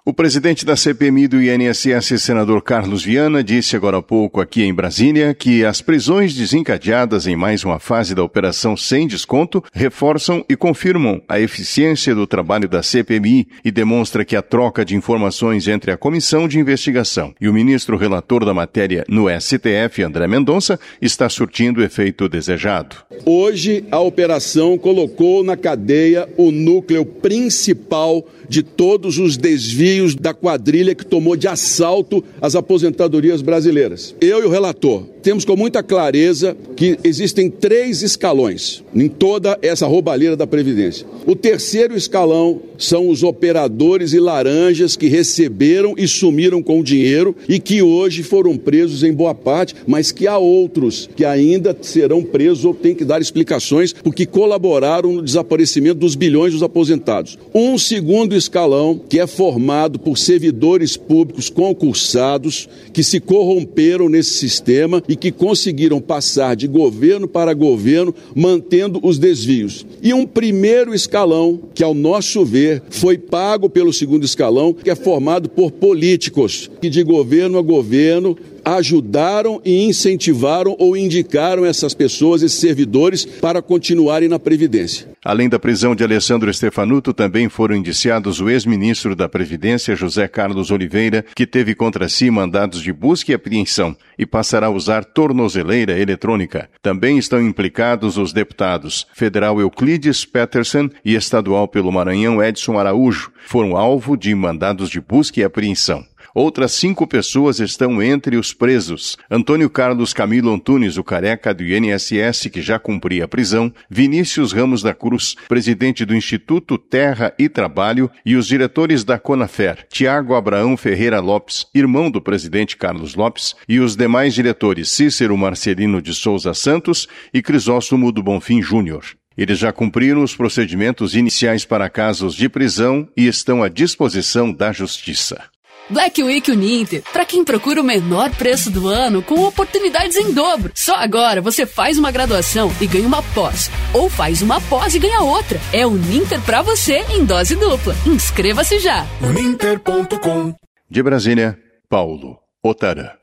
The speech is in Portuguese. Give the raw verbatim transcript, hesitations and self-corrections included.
O presidente da C P M I do I N S S, senador Carlos Viana, disse agora há pouco aqui em Brasília que as prisões desencadeadas em mais uma fase da Operação Sem Desconto reforçam e confirmam a eficiência do trabalho da C P M I e demonstra que a troca de informações entre a Comissão de Investigação e o ministro relator da matéria no S T F, André Mendonça, está surtindo o efeito desejado. Hoje, a operação colocou na cadeia o núcleo principal de todos os desvios da quadrilha que tomou de assalto as aposentadorias brasileiras. Eu e o relator temos com muita clareza que existem três escalões em toda essa roubalheira da Previdência. O terceiro escalão são os operadores e laranjas que receberam e sumiram com o dinheiro e que hoje foram presos em boa parte, mas que há outros que ainda serão presos ou têm que dar explicações porque colaboraram no desaparecimento dos bilhões dos aposentados. Um segundo escalão que é formado por servidores públicos concursados que se corromperam nesse sistema e que conseguiram passar de governo para governo mantendo os desvios. E um primeiro escalão que, ao nosso ver, foi pago pelo segundo escalão, que é formado por políticos que de governo a governo ajudaram e incentivaram ou indicaram essas pessoas, esses servidores, para continuarem na Previdência. Além da prisão de Alessandro Stefanuto, também foram indiciados o ex-ministro da Previdência, José Carlos Oliveira, que teve contra si mandados de busca e apreensão e passará a usar tornozeleira eletrônica. Também estão implicados os deputados federal Euclides Peterson e estadual pelo Maranhão Edson Araújo, foram alvo de mandados de busca e apreensão. Outras cinco pessoas estão entre os presos. Antônio Carlos Camilo Antunes, o careca do I N S S, que já cumpria a prisão, Vinícius Ramos da Cruz, presidente do Instituto Terra e Trabalho, e os diretores da Conafer, Tiago Abraão Ferreira Lopes, irmão do presidente Carlos Lopes, e os demais diretores Cícero Marcelino de Souza Santos e Crisóstomo do Bonfim Júnior. Eles já cumpriram os procedimentos iniciais para casos de prisão e estão à disposição da Justiça. Black Week Uninter, para quem procura o menor preço do ano com oportunidades em dobro. Só agora você faz uma graduação e ganha uma pós, ou faz uma pós e ganha outra. É Uninter para você em dose dupla. Inscreva-se já. Uninter ponto com. De Brasília, Paulo Otarã.